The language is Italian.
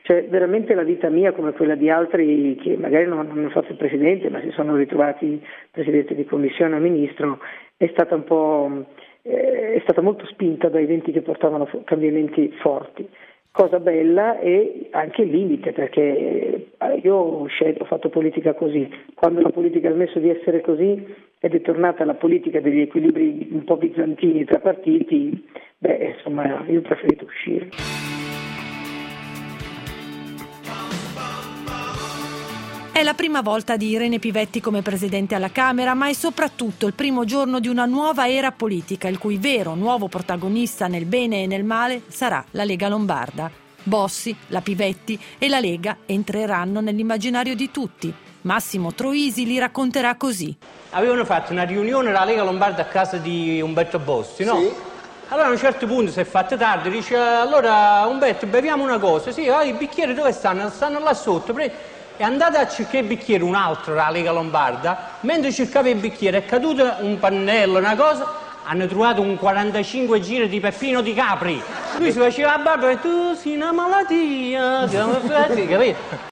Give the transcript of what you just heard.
Cioè veramente la vita mia, come quella di altri che magari non hanno fatto il presidente ma si sono ritrovati presidente di commissione o ministro, è stata molto spinta da eventi che portavano cambiamenti forti. Cosa bella e anche il limite, perché io ho fatto politica così. Quando la politica ha smesso di essere così ed è tornata la politica degli equilibri un po' bizantini tra partiti, insomma io ho preferito uscire. È la prima volta di Irene Pivetti come presidente alla Camera, ma è soprattutto il primo giorno di una nuova era politica, il cui vero nuovo protagonista nel bene e nel male sarà la Lega Lombarda. Bossi, la Pivetti e la Lega entreranno nell'immaginario di tutti. Massimo Troisi li racconterà così. Avevano fatto una riunione la Lega Lombarda a casa di Umberto Bossi, no? Sì. Allora a un certo punto si è fatto tardi, dice allora Umberto beviamo una cosa, sì, i bicchieri dove stanno? Stanno là sotto, e andate a cercare il bicchiere, un altro, la Lega Lombarda, mentre cercava il bicchiere è caduto un pannello, una cosa, hanno trovato un 45 giri di Peppino di Capri. Lui si faceva la barba e tu sei una malattia, capito?